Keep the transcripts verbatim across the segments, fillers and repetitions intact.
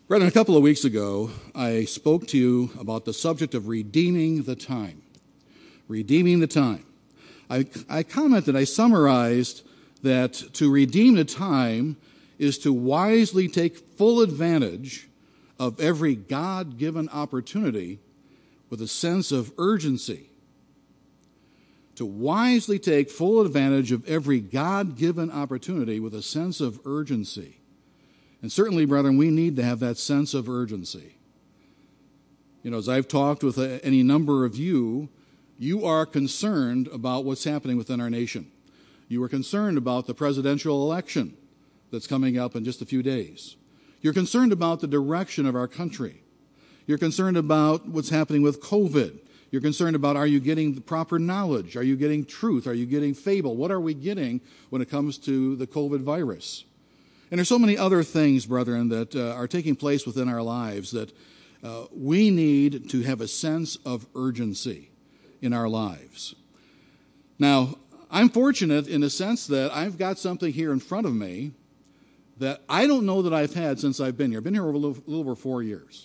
Brethren, a couple of weeks ago, I spoke to you about the subject of redeeming the time. Redeeming the time. I, I commented, I summarized that to redeem the time is to wisely take full advantage of every God-given opportunity with a sense of urgency. To wisely take full advantage of every God-given opportunity with a sense of urgency. And certainly, brethren, we need to have that sense of urgency. You know, as I've talked with any number of you, you are concerned about what's happening within our nation. You are concerned about the presidential election that's coming up in just a few days. You're concerned about the direction of our country. You're concerned about what's happening with COVID. You're concerned about, are you getting the proper knowledge? Are you getting truth? Are you getting fable? What are we getting when it comes to the COVID virus? And there's so many other things, brethren, that uh, are taking place within our lives that uh, we need to have a sense of urgency in our lives. Now, I'm fortunate in the sense that I've got something here in front of me that I don't know that I've had since I've been here. I've been here over a little, a little over four years.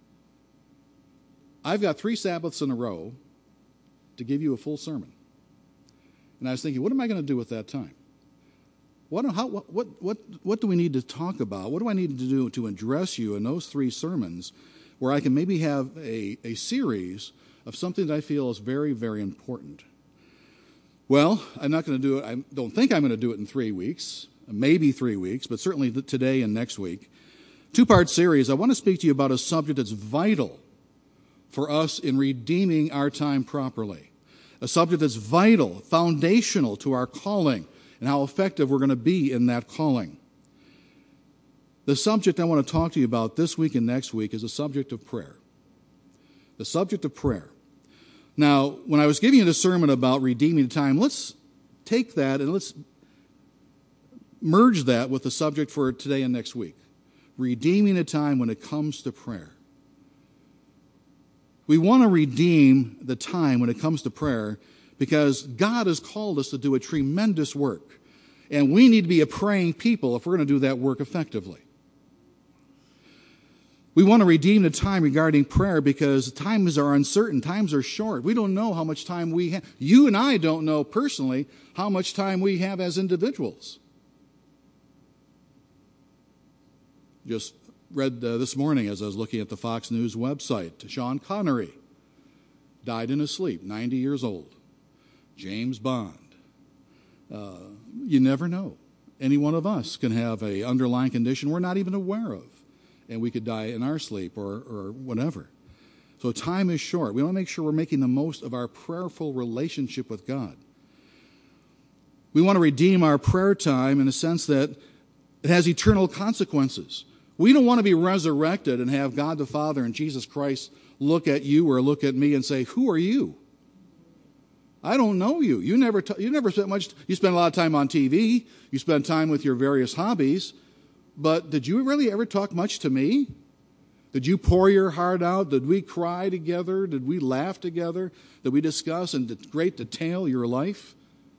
I've got three Sabbaths in a row to give you a full sermon. And I was thinking, what am I going to do with that time? What, how, what, what, what do we need to talk about? What do I need to do to address you in those three sermons where I can maybe have a, a series of something that I feel is very, very important? Well, I'm not going to do it. I don't think I'm going to do it in three weeks, maybe three weeks, but certainly today and next week. Two-part series. I want to speak to you about a subject that's vital for us in redeeming our time properly. A subject that's vital, foundational to our calling, and how effective we're going to be in that calling. The subject I want to talk to you about this week and next week is the subject of prayer. The subject of prayer. Now, when I was giving you the sermon about redeeming the time, let's take that and let's merge that with the subject for today and next week. Redeeming the time when it comes to prayer. We want to redeem the time when it comes to prayer because God has called us to do a tremendous work. And we need to be a praying people if we're going to do that work effectively. We want to redeem the time regarding prayer because times are uncertain. Times are short. We don't know how much time we have. You and I don't know personally how much time we have as individuals. Just read uh, this morning as I was looking at the Fox News website, Sean Connery died in his sleep, ninety years old. James Bond. Uh, you never know. Any one of us can have an underlying condition we're not even aware of, and we could die in our sleep or, or whatever. So time is short. We want to make sure we're making the most of our prayerful relationship with God. We want to redeem our prayer time in a sense that it has eternal consequences. We don't want to be resurrected and have God the Father and Jesus Christ look at you or look at me and say, who are you? I don't know you. You never, t- you never spent much. You spend a lot of time on T V. You spend time with your various hobbies. But did you really ever talk much to me? Did you pour your heart out? Did we cry together? Did we laugh together? Did we discuss in great detail your life?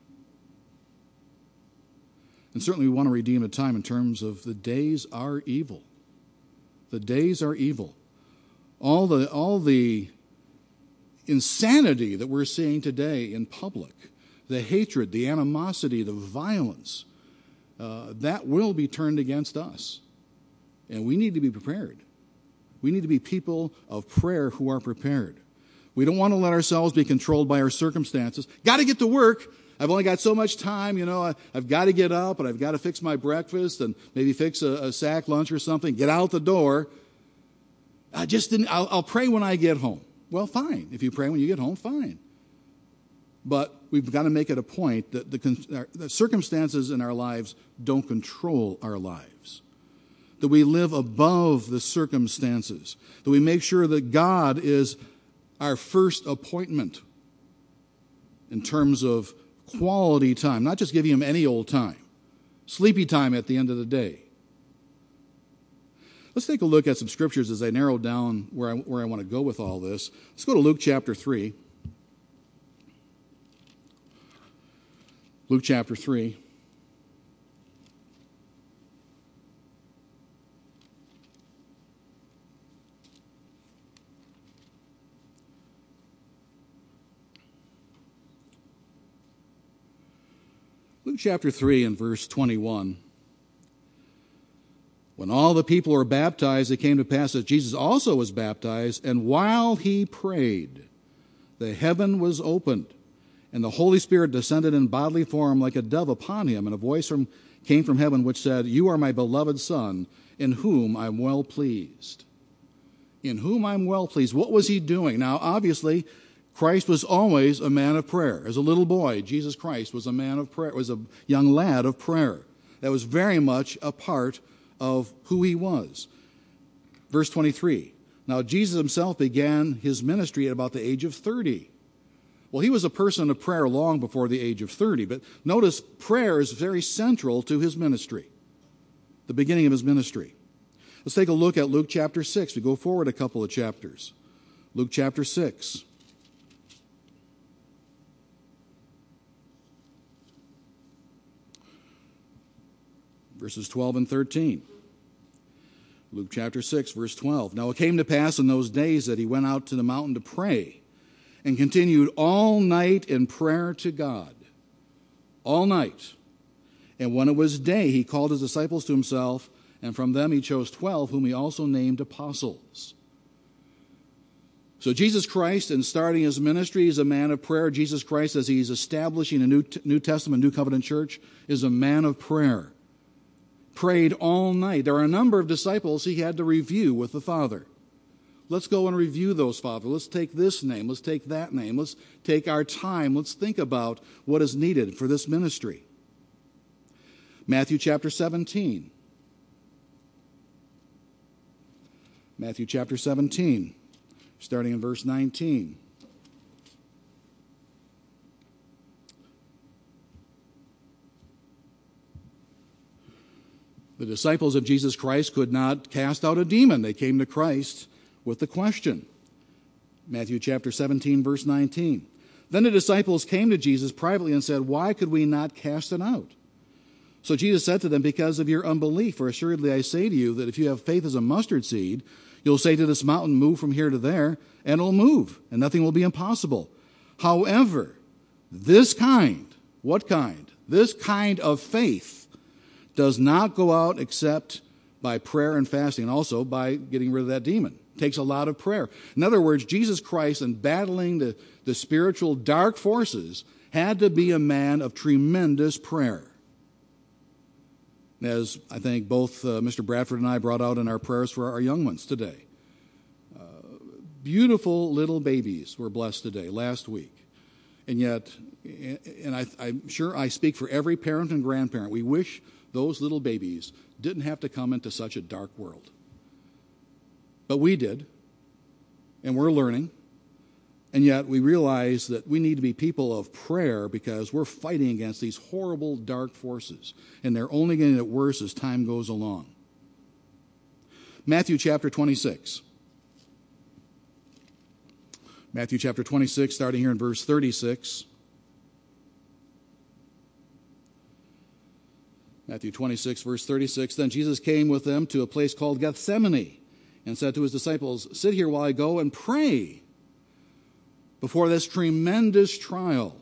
And certainly we want to redeem the time in terms of the days are evil. The days are evil. All the all the insanity that we're seeing today in public, the hatred, the animosity, the violence, uh, that will be turned against us. And we need to be prepared. We need to be people of prayer who are prepared. We don't want to let ourselves be controlled by our circumstances. Got to get to work. I've only got so much time, you know, I, I've got to get up and I've got to fix my breakfast and maybe fix a, a sack lunch or something, get out the door. I just didn't, I'll, I'll pray when I get home. Well, fine. If you pray when you get home, fine. But we've got to make it a point that the, the circumstances in our lives don't control our lives. That we live above the circumstances. That we make sure that God is our first appointment in terms of quality time. Not just giving him any old time. Sleepy time at the end of the day. Let's take a look at some scriptures as I narrow down where I, where I want to go with all this. Let's go to Luke chapter three. Luke chapter three. Luke chapter three and verse twenty-one. When all the people were baptized, it came to pass that Jesus also was baptized, and while he prayed, the heaven was opened, and the Holy Spirit descended in bodily form like a dove upon him, and a voice from, came from heaven which said, "You are my beloved Son, in whom I'm well pleased." In whom I'm well pleased. What was he doing? Now, obviously, Christ was always a man of prayer. As a little boy, Jesus Christ was a man of prayer, was a young lad of prayer. That was very much a part of who he was. Verse twenty-three. Now, Jesus himself began his ministry at about the age of thirty. Well, he was a person of prayer long before the age of thirty, but notice prayer is very central to his ministry, the beginning of his ministry. Let's take a look at Luke chapter six. We go forward a couple of chapters. Luke chapter six. Verses twelve and thirteen. Luke chapter six, verse twelve. Now it came to pass in those days that he went out to the mountain to pray, and continued all night in prayer to God. All night. And when it was day, he called his disciples to himself, and from them he chose twelve, whom he also named apostles. So Jesus Christ, in starting his ministry, is a man of prayer. Jesus Christ, as he's establishing a New, New Testament, New Covenant church, is a man of prayer. Prayed all night. There are a number of disciples he had to review with the Father. Let's go and review those, Father. Let's take this name. Let's take that name. Let's take our time. Let's think about what is needed for this ministry. Matthew chapter seventeen. Matthew chapter seventeen, starting in verse nineteen. The disciples of Jesus Christ could not cast out a demon. They came to Christ with the question. Matthew chapter seventeen, verse nineteen. Then the disciples came to Jesus privately and said, "Why could we not cast it out?" So Jesus said to them, "Because of your unbelief. For assuredly I say to you that if you have faith as a mustard seed, you'll say to this mountain, 'Move from here to there,' and it'll move, and nothing will be impossible. However, this kind," what kind? This kind of faith does not go out except by prayer and fasting, and also by getting rid of that demon. It takes a lot of prayer. In other words, Jesus Christ, in battling the, the spiritual dark forces, had to be a man of tremendous prayer. As I think both uh, Mister Bradford and I brought out in our prayers for our young ones today. Uh, beautiful little babies were blessed today, last week. And yet, and I, I'm sure I speak for every parent and grandparent, we wish those little babies didn't have to come into such a dark world. But we did, and we're learning, and yet we realize that we need to be people of prayer because we're fighting against these horrible dark forces, and they're only getting it worse as time goes along. Matthew chapter twenty-six. Matthew chapter twenty-six, starting here in verse thirty-six. Matthew twenty-six, verse thirty-six. Then Jesus came with them to a place called Gethsemane and said to his disciples, "Sit here while I go and pray before this tremendous trial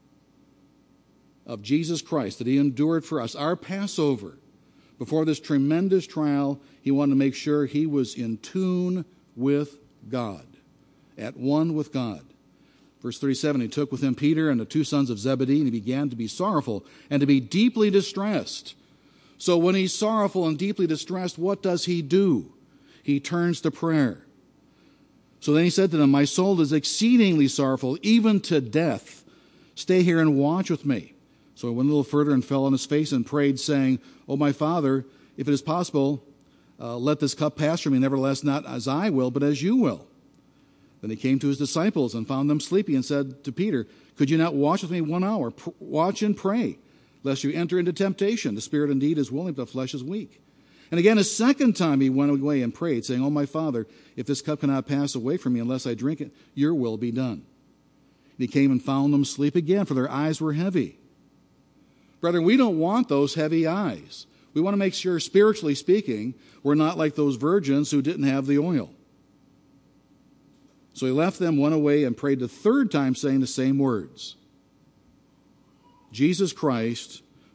of Jesus Christ that he endured for us, our Passover. Before this tremendous trial, he wanted to make sure he was in tune with God, at one with God." Verse thirty-seven, he took with him Peter and the two sons of Zebedee, and he began to be sorrowful and to be deeply distressed. So when he's sorrowful and deeply distressed, what does he do? He turns to prayer. So then he said to them, "My soul is exceedingly sorrowful, even to death. Stay here and watch with me." So he went a little further and fell on his face and prayed, saying, "O my Father, if it is possible, uh, let this cup pass from me. Nevertheless, not as I will, but as you will." Then he came to his disciples and found them sleeping and said to Peter, "Could you not watch with me one hour? P- watch and pray, lest you enter into temptation. The spirit indeed is willing, but the flesh is weak." And again, a second time he went away and prayed, saying, "O my Father, if this cup cannot pass away from me unless I drink it, your will be done." And he came and found them asleep again, for their eyes were heavy. Brethren, we don't want those heavy eyes. We want to make sure, spiritually speaking, we're not like those virgins who didn't have the oil. So he left them, went away, and prayed the third time, saying the same words. Jesus Christ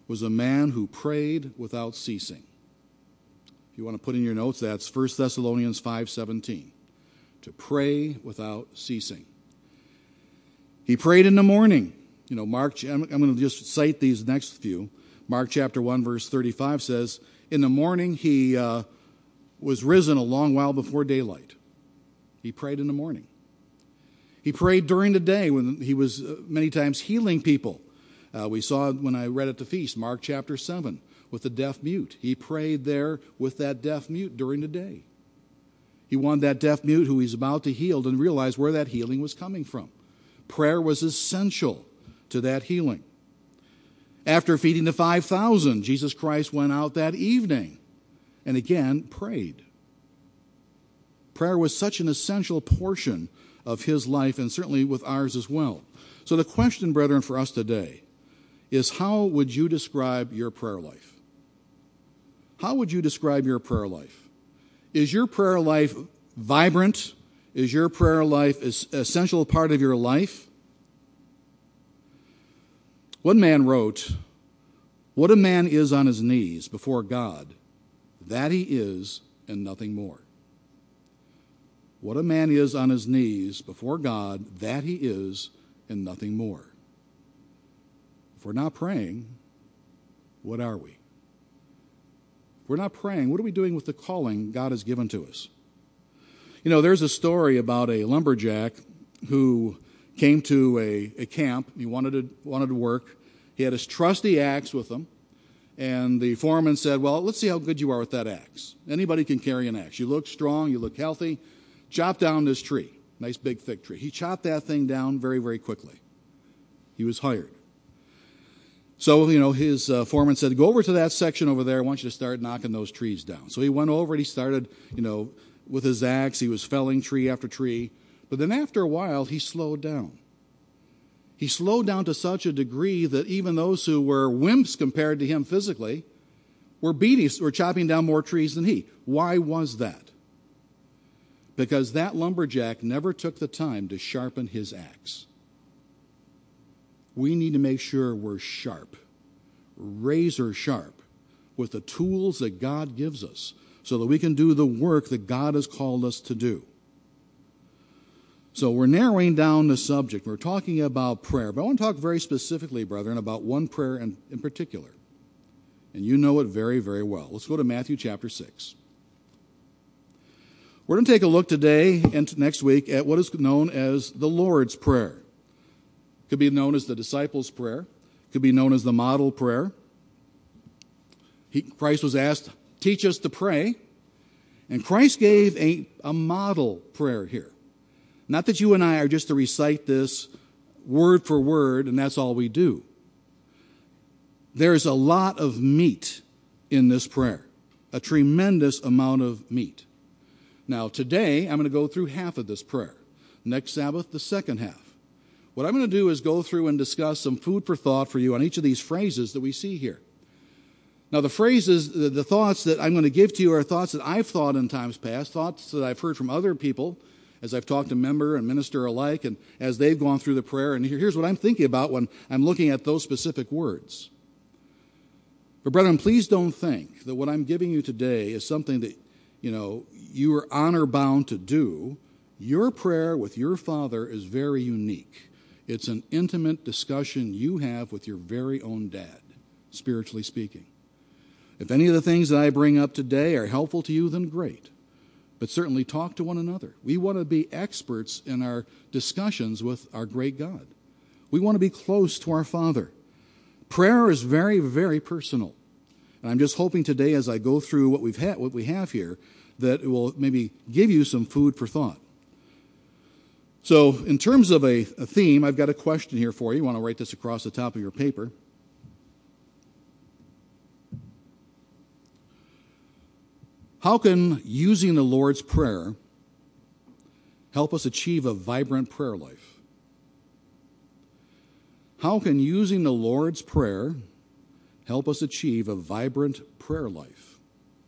was a man who prayed without ceasing. If you want to put in your notes, that's First Thessalonians five seventeen. To pray without ceasing. He prayed in the morning. You know, Mark, I'm going to just cite these next few. Mark chapter one, verse thirty-five says, in the morning he uh, was risen a long while before daylight. He prayed in the morning. He prayed during the day when he was uh, many times healing people. Uh, we saw when I read at the feast, Mark chapter seven, with the deaf mute. He prayed there with that deaf mute during the day. He wanted that deaf mute who he's about to heal to realize where that healing was coming from. Prayer was essential to that healing. After feeding the five thousand, Jesus Christ went out that evening and again prayed. Prayer was such an essential portion of his life and certainly with ours as well. So the question, brethren, for us today is, how would you describe your prayer life? How would you describe your prayer life? Is your prayer life vibrant? Is your prayer life an essential part of your life? One man wrote, what a man is on his knees before God, that he is and nothing more. What a man is on his knees before God, that he is and nothing more. If we're not praying, what are we? If we're not praying, what are we doing with the calling God has given to us? You know, there's a story about a lumberjack who came to a, a camp. He wanted to, wanted to work. He had his trusty axe with him. And the foreman said, well, let's see how good you are with that axe. Anybody can carry an axe. You look strong. You look healthy. Chop down this tree. Nice big thick tree. He chopped that thing down very, very quickly. He was hired. So, you know, his uh, foreman said, go over to that section over there. I want you to start knocking those trees down. So he went over and he started, you know, with his axe. He was felling tree after tree. But then after a while, he slowed down. He slowed down to such a degree that even those who were wimps compared to him physically were beating, were chopping down more trees than he. Why was that? Because that lumberjack never took the time to sharpen his axe. We need to make sure we're sharp, razor sharp, with the tools that God gives us so that we can do the work that God has called us to do. So we're narrowing down the subject. We're talking about prayer. But I want to talk very specifically, brethren, about one prayer in, in particular. And you know it very, very well. Let's go to Matthew chapter six. We're going to take a look today and next week at what is known as the Lord's Prayer. It could be known as the disciples' prayer. It could be known as the model prayer. He, Christ was asked, teach us to pray. And Christ gave a, a model prayer here. Not that you and I are just to recite this word for word and that's all we do. There's a lot of meat in this prayer, a tremendous amount of meat. Now today I'm going to go through half of this prayer. Next Sabbath, the second half. What I'm going to do is go through and discuss some food for thought for you on each of these phrases that we see here. Now the phrases, the, the thoughts that I'm going to give to you are thoughts that I've thought in times past, thoughts that I've heard from other people as I've talked to member and minister alike, and as they've gone through the prayer. And here's what I'm thinking about when I'm looking at those specific words. But brethren, please don't think that what I'm giving you today is something that, you know, you are honor bound to do. Your prayer with your Father is very unique. It's an intimate discussion you have with your very own dad, spiritually speaking. If any of the things that I bring up today are helpful to you, then great. But certainly talk to one another. We want to be experts in our discussions with our great God. We want to be close to our Father. Prayer is very, very personal. And I'm just hoping today as I go through what we've had, what we have here, that it will maybe give you some food for thought. So in terms of a, a theme, I've got a question here for you. You want to write this across the top of your paper. How can using the Lord's Prayer help us achieve a vibrant prayer life? How can using the Lord's Prayer help us achieve a vibrant prayer life?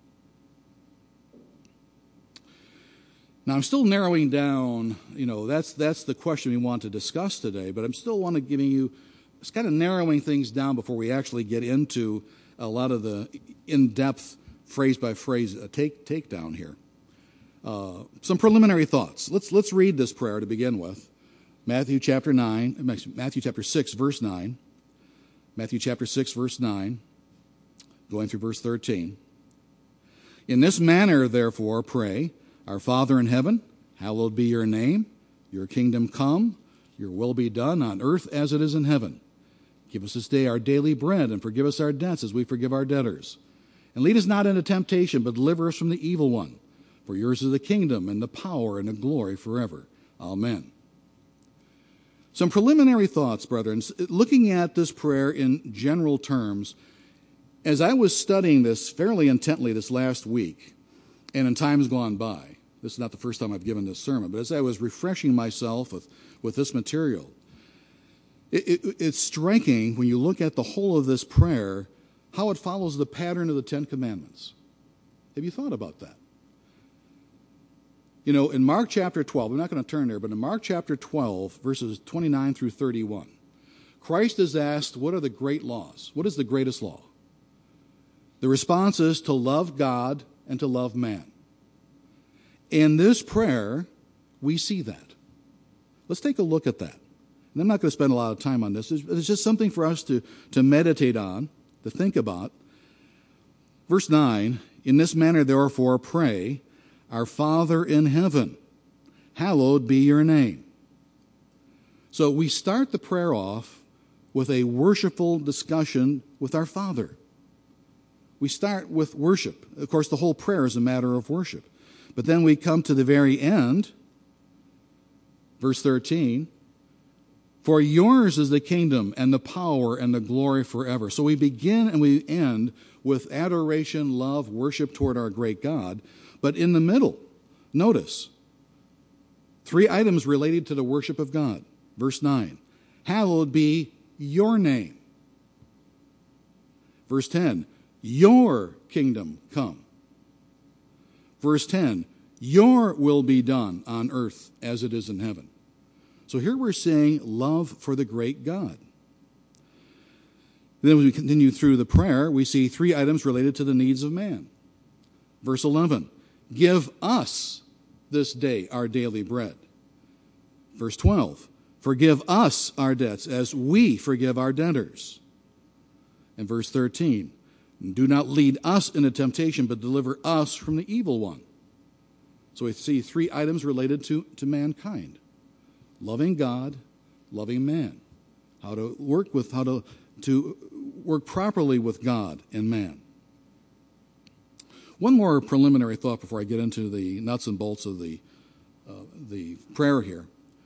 Now, I'm still narrowing down, you know, that's that's the question we want to discuss today, but I'm still want to giving you it's kind of narrowing things down before we actually get into a lot of the in-depth phrase-by-phrase uh, take takedown here. Uh, some preliminary thoughts. Let's let's read this prayer to begin with. Matthew chapter nine, Matthew chapter six, verse nine. Matthew chapter six, verse nine, going through verse thirteen. In this manner, therefore, pray, Our Father in heaven, hallowed be your name. Your kingdom come. Your will be done on earth as it is in heaven. Give us this day our daily bread, and forgive us our debts as we forgive our debtors. And lead us not into temptation, but deliver us from the evil one. For yours is the kingdom and the power and the glory forever. Amen. Some preliminary thoughts, brethren, looking at this prayer in general terms. As I was studying this fairly intently this last week, and in times gone by, this is not the first time I've given this sermon, but as I was refreshing myself with, with this material, it, it, it's striking when you look at the whole of this prayer, how it follows the pattern of the Ten Commandments. Have you thought about that? You know, in Mark chapter twelve, I'm not going to turn there, but in Mark chapter twelve, verses twenty-nine through thirty-one, Christ is asked, what are the great laws? What is the greatest law? The response is to love God and to love man. In this prayer, we see that. Let's take a look at that. And I'm not going to spend a lot of time on this. It's just something for us to, to meditate on, to think about. Verse nine, in this manner, therefore, pray, Our Father in heaven, hallowed be your name. So we start the prayer off with a worshipful discussion with our Father. We start with worship. Of course, the whole prayer is a matter of worship. But then we come to the very end, verse thirteen, for yours is the kingdom and the power and the glory forever. So we begin and we end with adoration, love, worship toward our great God. But in the middle, notice, three items related to the worship of God. Verse nine, hallowed be your name. Verse ten, your kingdom come. Verse ten, your will be done on earth as it is in heaven. So here we're seeing love for the great God. Then as we continue through the prayer, we see three items related to the needs of man. Verse eleven, give us this day our daily bread. Verse twelve, forgive us our debts as we forgive our debtors. And verse thirteen, do not lead us into temptation, but deliver us from the evil one. So we see three items related to, to mankind. Loving God, loving man. How to work with, how to, to work properly with God and man. One more preliminary thought before I get into the nuts and bolts of the, uh, the prayer here.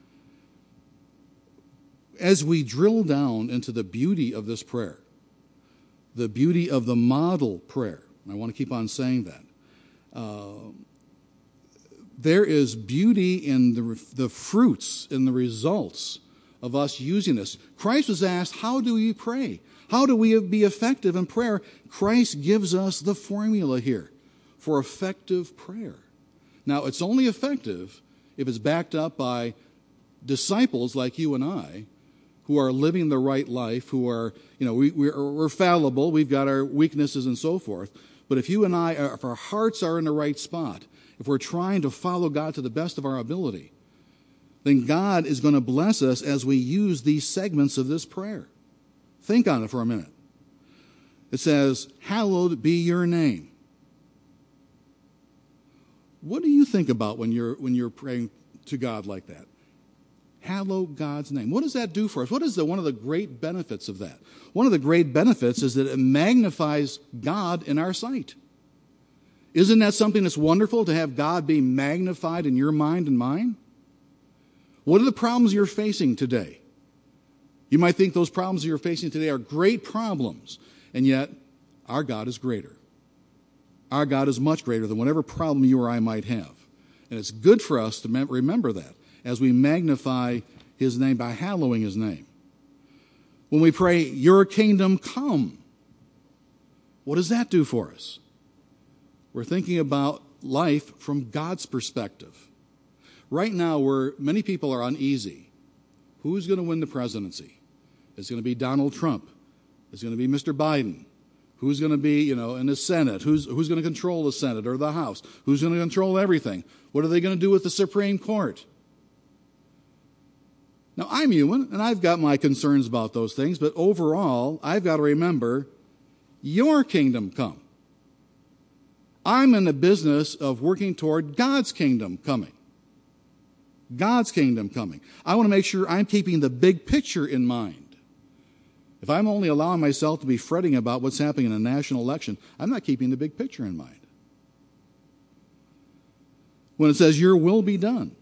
As we drill down into the beauty of this prayer, the beauty of the model prayer, and I want to keep on saying that, uh, there is beauty in the, the fruits and the results of us using this. Christ was asked, how do we pray? How do we be effective in prayer? Christ gives us the formula here for effective prayer. Now, it's only effective if it's backed up by disciples like you and I who are living the right life, who are, you know, we, we're, we're fallible, we've got our weaknesses and so forth. But if you and I, if our hearts are in the right spot, if we're trying to follow God to the best of our ability, then God is going to bless us as we use these segments of this prayer. Think on it for a minute. It says, hallowed be your name. What do you think about when you're when you're praying to God like that? Hallow God's name. What does that do for us? What is the, one of the great benefits of that? One of the great benefits is that it magnifies God in our sight. Isn't that something that's wonderful, to have God be magnified in your mind and mine? What are the problems you're facing today? You might think those problems you're facing today are great problems, and yet our God is greater. Our God is much greater than whatever problem you or I might have. And it's good for us to remember that as we magnify his name by hallowing his name. When we pray, your kingdom come, what does that do for us? We're thinking about life from God's perspective. Right now, where many people are uneasy, who's going to win the presidency? Is it going to be Donald Trump? Is it going to be Mister Biden? Who's going to be, you know, in the Senate? Who's, who's going to control the Senate or the House? Who's going to control everything? What are they going to do with the Supreme Court? Now, I'm human, and I've got my concerns about those things, but overall, I've got to remember, your kingdom come. I'm in the business of working toward God's kingdom coming. God's kingdom coming. I want to make sure I'm keeping the big picture in mind. If I'm only allowing myself to be fretting about what's happening in a national election, I'm not keeping the big picture in mind. When it says, your will be done,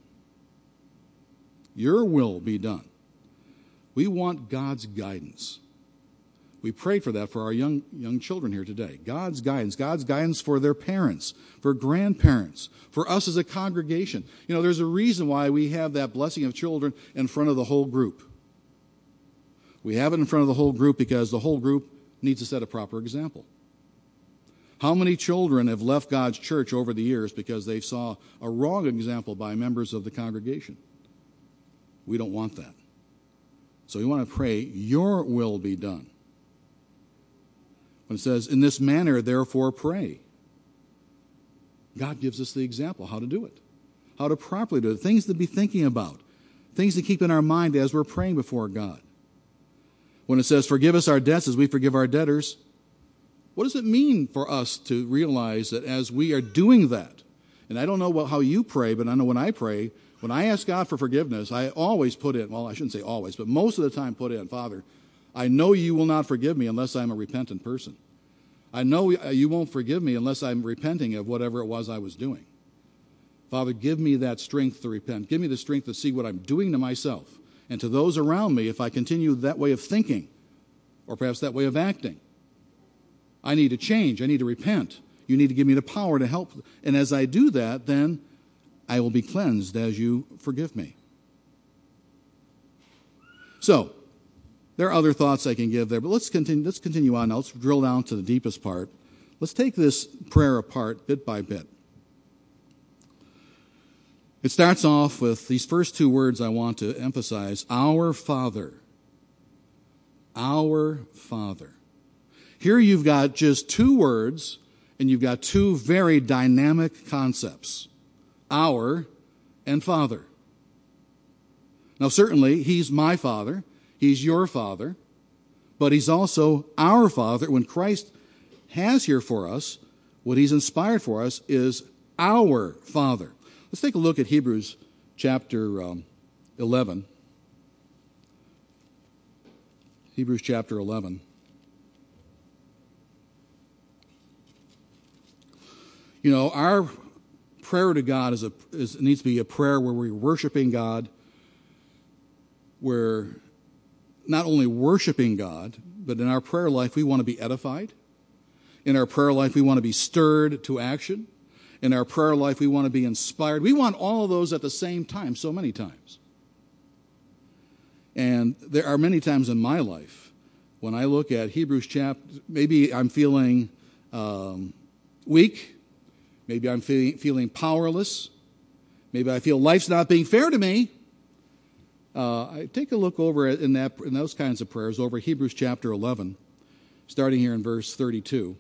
your will be done, we want God's guidance. We prayed for that for our young young children here today. God's guidance. God's guidance for their parents, for grandparents, for us as a congregation. You know, there's a reason why we have that blessing of children in front of the whole group. We have it in front of the whole group because the whole group needs to set a proper example. How many children have left God's church over the years because they saw a wrong example by members of the congregation? We don't want that. So we want to pray, your will be done. When it says, in this manner, therefore, pray. God gives us the example how to do it, how to properly do it, things to be thinking about, things to keep in our mind as we're praying before God. When it says, forgive us our debts as we forgive our debtors, what does it mean for us to realize that as we are doing that, and I don't know what, how you pray, but I know when I pray, when I ask God for forgiveness, I always put in, well, I shouldn't say always, but most of the time put in, Father, I know you will not forgive me unless I'm a repentant person. I know you won't forgive me unless I'm repenting of whatever it was I was doing. Father, give me that strength to repent. Give me the strength to see what I'm doing to myself and to those around me if I continue that way of thinking or perhaps that way of acting. I need to change. I need to repent. You need to give me the power to help. And as I do that, then I will be cleansed as you forgive me. So, there are other thoughts I can give there, but let's continue, let's continue on now. Let's drill down to the deepest part. Let's take this prayer apart bit by bit. It starts off with these first two words I want to emphasize, our Father. Our Father. Here you've got just two words, and you've got two very dynamic concepts, our and Father. Now certainly, He's my Father. He's your Father, but He's also our Father. When Christ has here for us, what He's inspired for us is our Father. Let's take a look at Hebrews chapter um, eleven. Hebrews chapter eleven. You know, our prayer to God is a is, needs to be a prayer where we're worshiping God, where not only worshiping God, but in our prayer life, we want to be edified. In our prayer life, we want to be stirred to action. In our prayer life, we want to be inspired. We want all of those at the same time, so many times. And there are many times in my life when I look at Hebrews chapter, maybe I'm feeling um, weak. Maybe I'm feeling, feeling powerless. Maybe I feel life's not being fair to me. Uh, I take a look over in that in those kinds of prayers over Hebrews chapter eleven, starting here in verse thirty-two.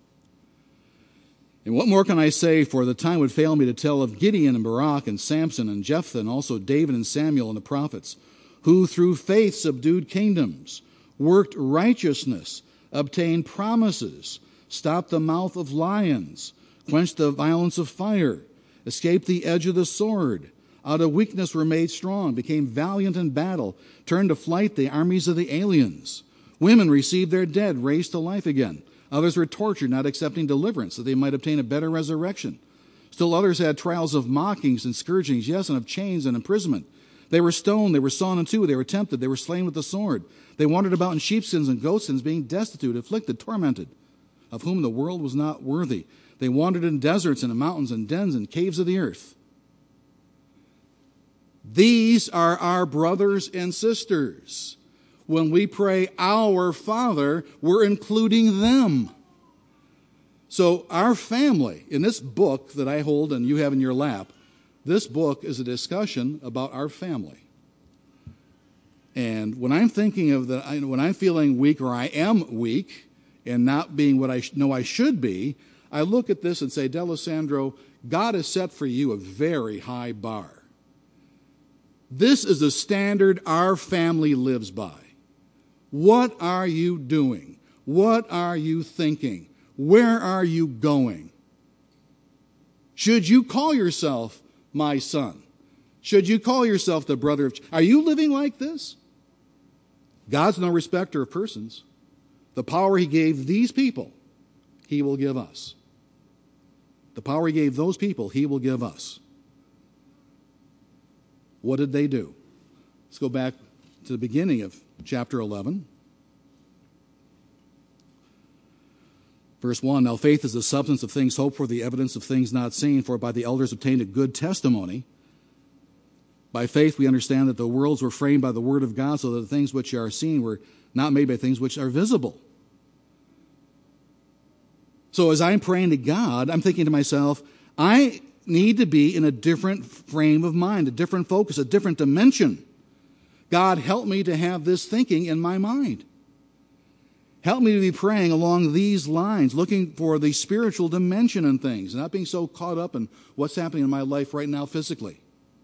And what more can I say, for the time would fail me to tell of Gideon and Barak and Samson and Jephthah and also David and Samuel and the prophets, who through faith subdued kingdoms, worked righteousness, obtained promises, stopped the mouth of lions, quenched the violence of fire, escaped the edge of the sword, out of weakness were made strong, became valiant in battle, turned to flight the armies of the aliens. Women received their dead, raised to life again. Others were tortured, not accepting deliverance, that they might obtain a better resurrection. Still others had trials of mockings and scourgings, yes, and of chains and imprisonment. They were stoned, they were sawn in two, they were tempted, they were slain with the sword. They wandered about in sheepskins and goatskins, being destitute, afflicted, tormented, of whom the world was not worthy. They wandered in deserts and in mountains and dens and caves of the earth. These are our brothers and sisters. When we pray, our Father, we're including them. So our family, in this book that I hold and you have in your lap, this book is a discussion about our family. And when I'm thinking of the, when I'm feeling weak or I am weak and not being what I know I should be, I look at this and say, D'Alessandro, God has set for you a very high bar. This is the standard our family lives by. What are you doing? What are you thinking? Where are you going? Should you call yourself my son? Should you call yourself the brother of... Are you living like this? God's no respecter of persons. The power he gave these people, he will give us. The power he gave those people, he will give us. What did they do? Let's go back to the beginning of chapter eleven. Verse one, now faith is the substance of things hoped for, the evidence of things not seen, for by the elders obtained a good testimony. By faith we understand that the worlds were framed by the word of God, so that the things which are seen were not made by things which are visible. So as I'm praying to God, I'm thinking to myself, I need to be in a different frame of mind, a different focus, a different dimension. God, help me to have this thinking in my mind. Help me to be praying along these lines, looking for the spiritual dimension in things, not being so caught up in what's happening in my life right now physically.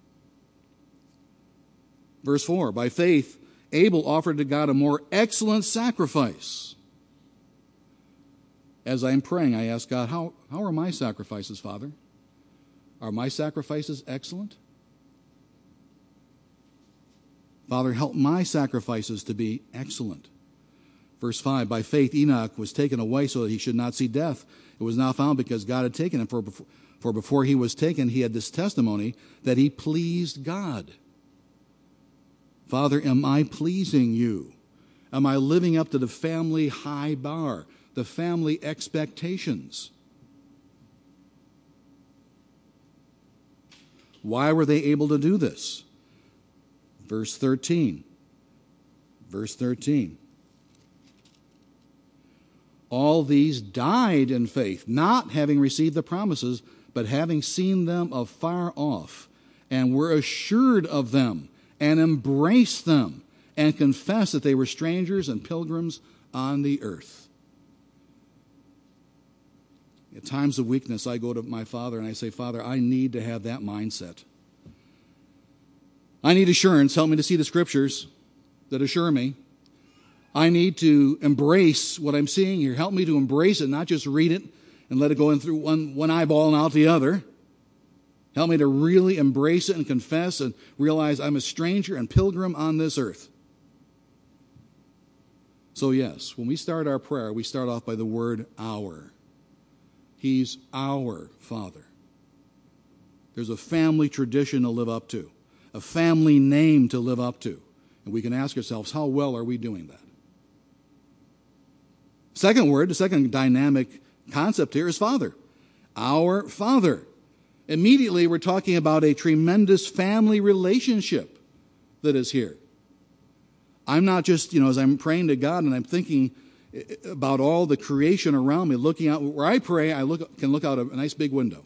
Verse four, by faith, Abel offered to God a more excellent sacrifice. As I am praying, I ask God, how, how are my sacrifices, Father? Are my sacrifices excellent? Father, help my sacrifices to be excellent. Verse five, by faith Enoch was taken away so that he should not see death. It was not found because God had taken him, for before, for before he was taken, he had this testimony that he pleased God. Father, am I pleasing you? Am I living up to the family high bar, the family expectations? Why were they able to do this? Verse thirteen. Verse thirteen. All these died in faith, not having received the promises, but having seen them afar off, and were assured of them, and embraced them, and confessed that they were strangers and pilgrims on the earth. At times of weakness, I go to my Father and I say, Father, I need to have that mindset. I need assurance. Help me to see the Scriptures that assure me. I need to embrace what I'm seeing here. Help me to embrace it, not just read it and let it go in through one, one eyeball and out the other. Help me to really embrace it and confess and realize I'm a stranger and pilgrim on this earth. So yes, when we start our prayer, we start off by the word our. He's our Father. There's a family tradition to live up to, a family name to live up to. And we can ask ourselves, how well are we doing that? Second word, the second dynamic concept here is Father. Our Father. Immediately, we're talking about a tremendous family relationship that is here. I'm not just, you know, as I'm praying to God and I'm thinking about all the creation around me, looking out, where I pray, I look can look out a nice big window.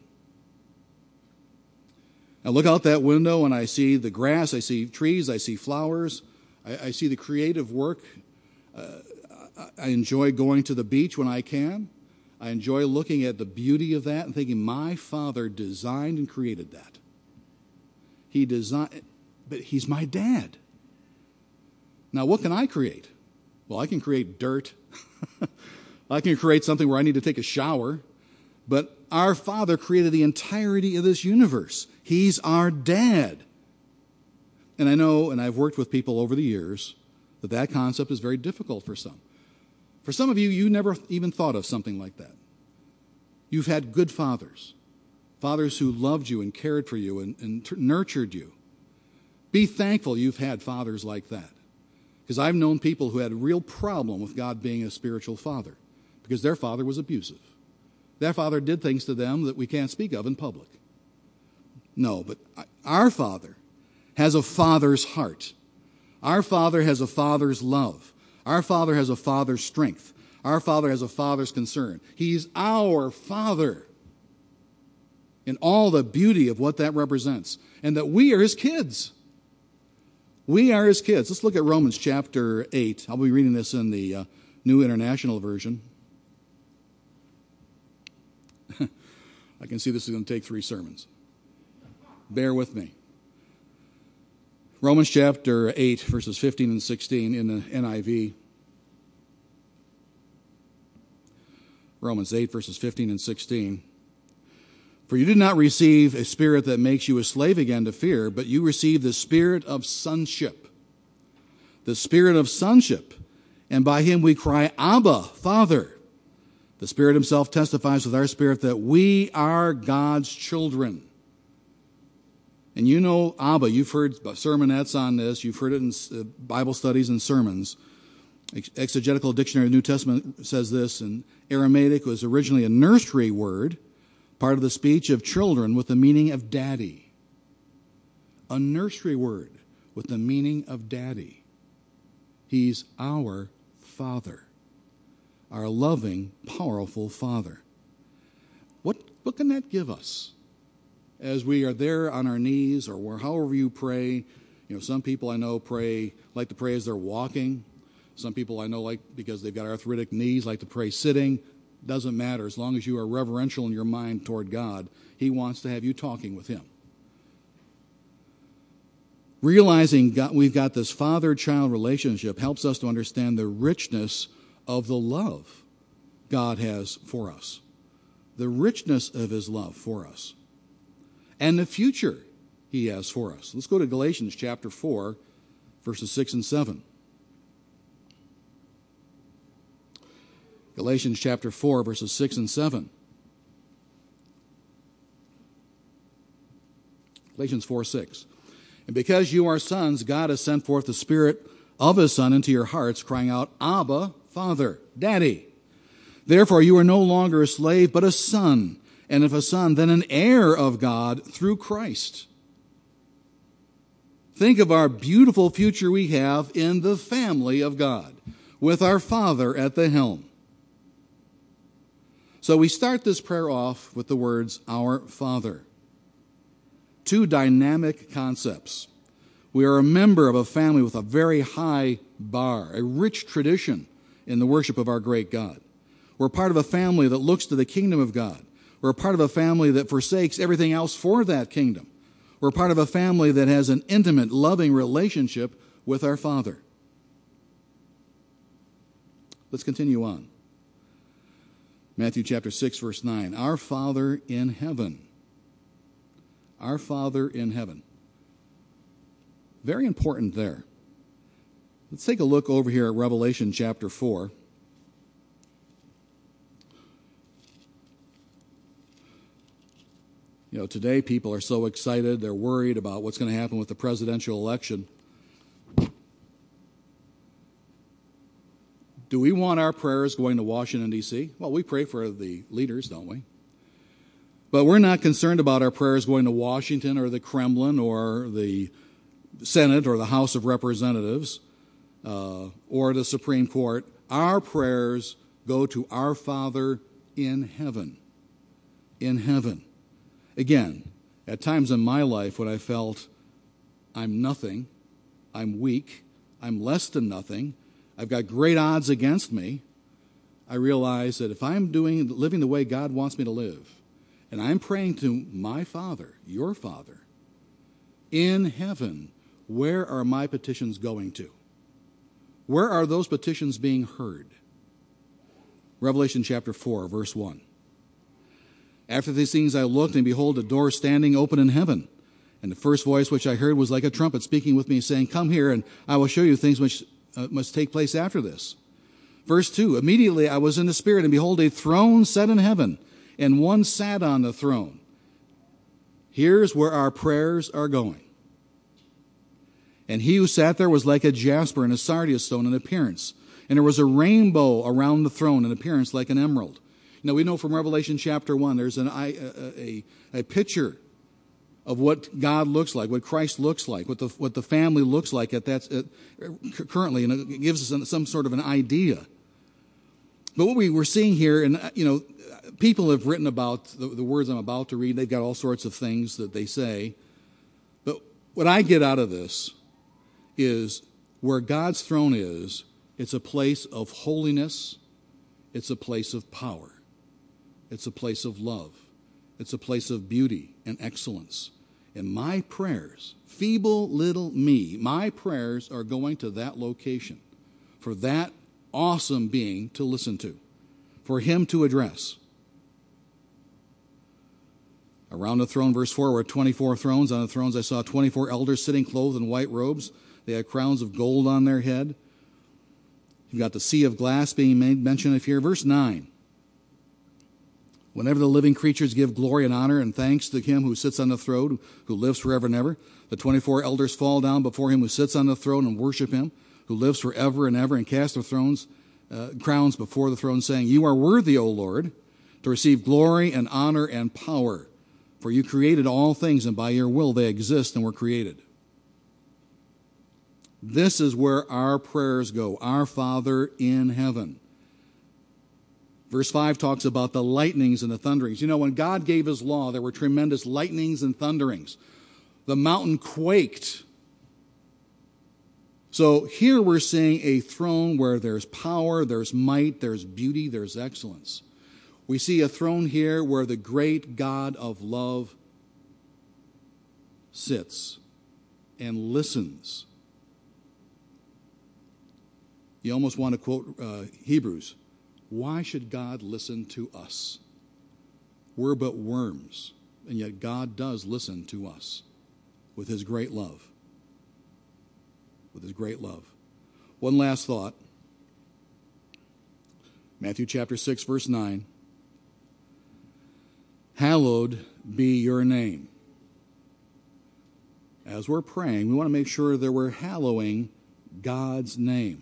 I look out that window and I see the grass, I see trees, I see flowers, I, I see the creative work. Uh, I enjoy going to the beach when I can. I enjoy looking at the beauty of that and thinking, my Father designed and created that. He designed, but He's my dad. Now, what can I create? Well, I can create dirt. I can create something where I need to take a shower. But our Father created the entirety of this universe. He's our dad. And I know, and I've worked with people over the years, that that concept is very difficult for some. For some of you, you never even thought of something like that. You've had good fathers, fathers who loved you and cared for you and, and t- nurtured you. Be thankful you've had fathers like that. Because I've known people who had a real problem with God being a spiritual father because their father was abusive. Their father did things to them that we can't speak of in public. No, but our Father has a father's heart. Our Father has a father's love. Our Father has a father's strength. Our Father has a father's concern. He's our Father in all the beauty of what that represents, and that we are His kids. We are his kids. Let's look at Romans chapter eight. I'll be reading this in the uh, New International Version. I can see this is going to take three sermons. Bear with me. Romans chapter eight, verses fifteen and sixteen in the N I V. Romans eight, verses fifteen and sixteen. For you did not receive a spirit that makes you a slave again to fear, but you received the spirit of sonship. The spirit of sonship. And by him we cry, Abba, Father. The Spirit himself testifies with our spirit that we are God's children. And you know Abba, you've heard sermonettes on this, you've heard it in Bible studies and sermons. Exegetical Dictionary of the New Testament says this, and Aramaic was originally a nursery word, part of the speech of children with the meaning of daddy. A nursery word with the meaning of daddy. He's our Father. Our loving, powerful Father. What, what can that give us? As we are there on our knees or where, however you pray, you know, some people I know pray, like to pray as they're walking. Some people I know like, because they've got arthritic knees, like to pray sitting. Doesn't matter. As long as you are reverential in your mind toward God, he wants to have you talking with him. Realizing God, we've got this father-child relationship helps us to understand the richness of the love God has for us. The richness of his love for us. And the future he has for us. Let's go to Galatians chapter four, verses six and seven. Galatians chapter four, verses six and seven. Galatians four, six. And because you are sons, God has sent forth the Spirit of his Son into your hearts, crying out, Abba, Father, Daddy. Therefore you are no longer a slave, but a son. And if a son, then an heir of God through Christ. Think of our beautiful future we have in the family of God, with our Father at the helm. So we start this prayer off with the words, Our Father. Two dynamic concepts. We are a member of a family with a very high bar, a rich tradition in the worship of our great God. We're part of a family that looks to the kingdom of God. We're part of a family that forsakes everything else for that kingdom. We're part of a family that has an intimate, loving relationship with our Father. Let's continue on. Matthew chapter six, verse nine. Our Father in heaven. Our Father in heaven. Very important there. Let's take a look over here at Revelation chapter four. You know, today people are so excited, they're worried about what's going to happen with the presidential election. Do we want our prayers going to Washington, D C? Well, we pray for the leaders, don't we? But we're not concerned about our prayers going to Washington or the Kremlin or the Senate or the House of Representatives uh, or the Supreme Court. Our prayers go to our Father in heaven. In heaven. Again, at times in my life when I felt I'm nothing, I'm weak, I'm less than nothing, I've got great odds against me, I realize that if I'm doing living the way God wants me to live, and I'm praying to my Father, your Father, in heaven, where are my petitions going to? Where are those petitions being heard? Revelation chapter four, verse one. After these things I looked, and behold, a door standing open in heaven. And the first voice which I heard was like a trumpet speaking with me, saying, Come here, and I will show you things which uh, must take place after this. Verse two, Immediately I was in the Spirit, and behold, a throne set in heaven, and one sat on the throne. Here's where our prayers are going. And he who sat there was like a jasper and a sardius stone in appearance. And there was a rainbow around the throne in appearance like an emerald. Now, we know from Revelation chapter one, there's an, a, a, a picture of what God looks like, what Christ looks like, what the, what the family looks like at that uh, currently, and it gives us some sort of an idea. But what we were seeing here, and you know, people have written about the, the words I'm about to read. They've got all sorts of things that they say. But what I get out of this is where God's throne is, it's a place of holiness, it's a place of power, it's a place of love, it's a place of beauty and excellence. And my prayers, feeble little me, my prayers are going to that location for that awesome being to listen to, for him to address. Around the throne, verse four, were twenty-four thrones. On the thrones I saw twenty-four elders sitting clothed in white robes. They had crowns of gold on their head. You've got the sea of glass being made mention of here. Verse nine. Whenever the living creatures give glory and honor and thanks to him who sits on the throne, who lives forever and ever, the twenty-four elders fall down before him who sits on the throne and worship him, who lives forever and ever, and cast their thrones, uh, crowns before the throne, saying, You are worthy, O Lord, to receive glory and honor and power, for you created all things, and by your will they exist and were created. This is where our prayers go, our Father in heaven. Verse five talks about the lightnings and the thunderings. You know, when God gave his law, there were tremendous lightnings and thunderings. The mountain quaked. So here we're seeing a throne where there's power, there's might, there's beauty, there's excellence. We see a throne here where the great God of love sits and listens. You almost want to quote uh, Hebrews. Why should God listen to us? We're but worms, and yet God does listen to us with his great love. With his great love. One last thought. Matthew chapter six, verse nine. Hallowed be your name. As we're praying, we want to make sure that we're hallowing God's name.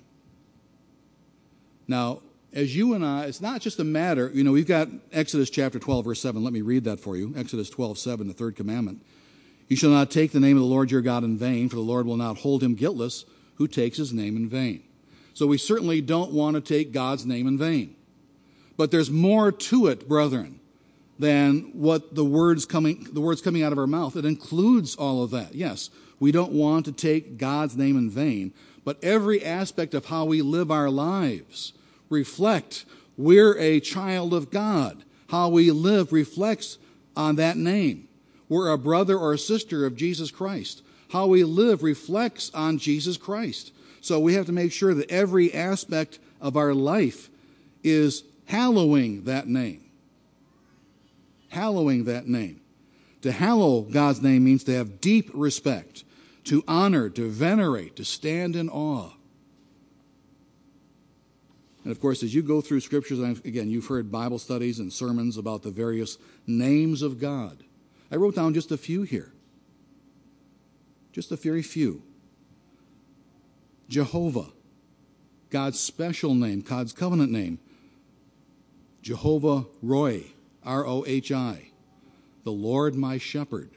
Now, as you and I, it's not just a matter, you know, we've got Exodus chapter twelve, verse seven. Let me read that for you. Exodus twelve, seven, the third commandment. You shall not take the name of the Lord your God in vain, for the Lord will not hold him guiltless who takes his name in vain. So we certainly don't want to take God's name in vain. But there's more to it, brethren, than what the words coming, the words coming out of our mouth. It includes all of that. Yes, we don't want to take God's name in vain, but every aspect of how we live our lives reflect we're a child of God. How we live reflects on that name. We're a brother or a sister of Jesus Christ. How we live reflects on Jesus Christ. So we have to make sure that every aspect of our life is hallowing that name. Hallowing that name. To hallow God's name means to have deep respect, to honor, to venerate, to stand in awe. And of course, as you go through scriptures, again, you've heard Bible studies and sermons about the various names of God. I wrote down just a few here. Just a very few. Jehovah, God's special name, God's covenant name. Jehovah Rohi, R O H I, the Lord my shepherd.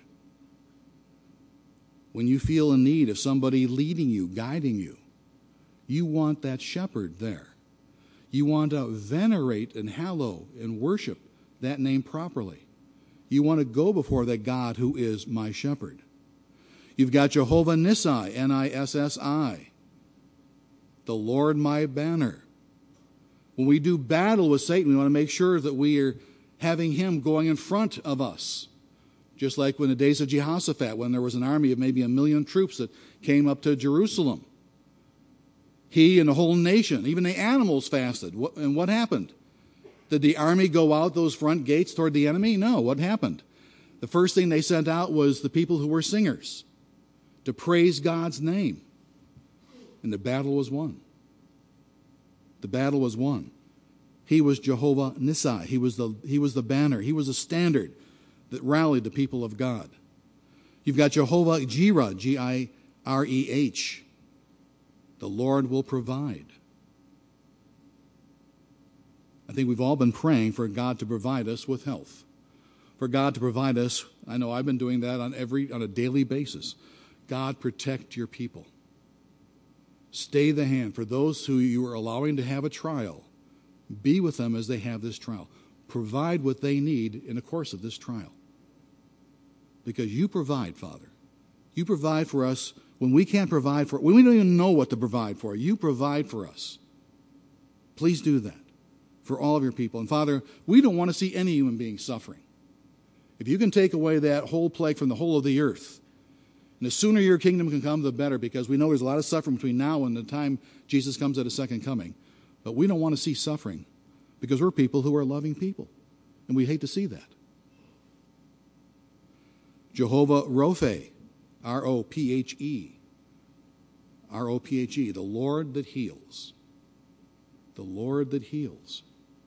When you feel in need of somebody leading you, guiding you, you want that shepherd there. You want to venerate and hallow and worship that name properly. You want to go before that God who is my shepherd. You've got Jehovah Nissi, N I S S I, the Lord my banner. When we do battle with Satan, we want to make sure that we are having him going in front of us. Just like when the days of Jehoshaphat, when there was an army of maybe a million troops that came up to Jerusalem. He and the whole nation, even the animals fasted. And what happened? Did the army go out those front gates toward the enemy? No. What happened? The first thing they sent out was the people who were singers to praise God's name. And the battle was won. The battle was won. He was Jehovah Nissi. He was the, he was the banner. He was a standard that rallied the people of God. You've got Jehovah Jireh, G I R E H. The Lord will provide. I think we've all been praying for God to provide us with health. For God to provide us, I know I've been doing that on every on a daily basis. God, protect your people. Stay the hand. For those who you are allowing to have a trial, be with them as they have this trial. Provide what they need in the course of this trial. Because you provide, Father. You provide for us when we can't provide for, when we don't even know what to provide for. You provide for us. Please do that for all of your people. And Father, we don't want to see any human being suffering. If you can take away that whole plague from the whole of the earth, and the sooner your kingdom can come, the better, because we know there's a lot of suffering between now and the time Jesus comes at his second coming. But we don't want to see suffering because we're people who are loving people, and we hate to see that. Jehovah Rophe, R O P H E, R O P H E, the Lord that heals. The Lord that heals.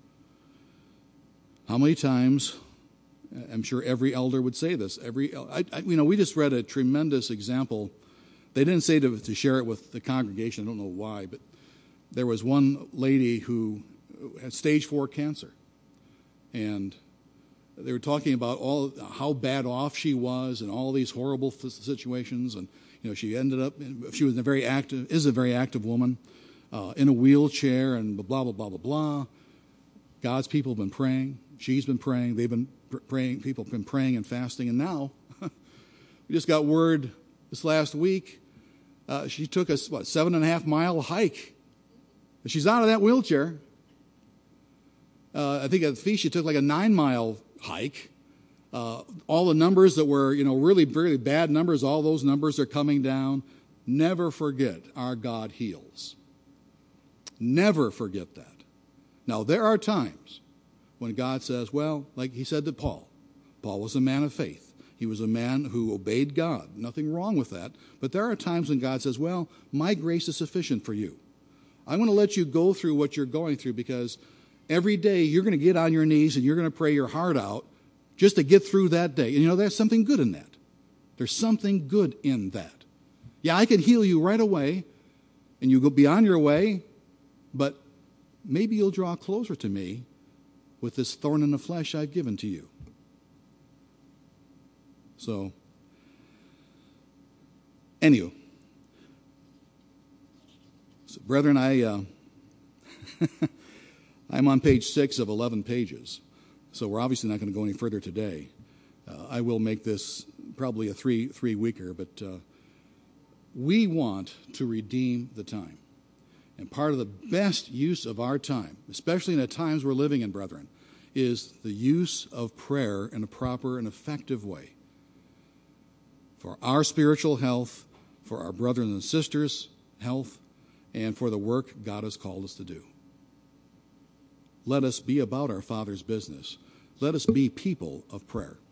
How many times, I'm sure every elder would say this, every, I, I, you know, we just read a tremendous example. They didn't say to, to share it with the congregation, I don't know why, but there was one lady who had stage four cancer. And they were talking about all how bad off she was and all these horrible situations. And, you know, she ended up, she was a very active, is a very active woman, uh, in a wheelchair and blah, blah, blah, blah, blah. God's people have been praying. She's been praying. They've been praying. People have been praying and fasting. And now, we just got word this last week, uh, she took a, what, seven and a half mile hike. She's out of that wheelchair. Uh, I think at the feast she took like a nine mile hike. Uh, all the numbers that were, you know, really, really bad numbers, all those numbers are coming down. Never forget our God heals. Never forget that. Now, there are times when God says, well, like he said to Paul, Paul was a man of faith. He was a man who obeyed God. Nothing wrong with that. But there are times when God says, well, my grace is sufficient for you. I'm going to let you go through what you're going through because every day you're going to get on your knees and you're going to pray your heart out just to get through that day. And you know, there's something good in that. There's something good in that. Yeah, I could heal you right away and you go be on your way, but maybe you'll draw closer to me with this thorn in the flesh I've given to you. So, anyway, so brethren, I, uh, I'm on page six of eleven pages, so we're obviously not going to go any further today. Uh, I will make this probably a three three weeker, but uh, we want to redeem the time. And part of the best use of our time, especially in the times we're living in, brethren, is the use of prayer in a proper and effective way. For our spiritual health, for our brothers and sisters' health, and for the work God has called us to do. Let us be about our Father's business. Let us be people of prayer.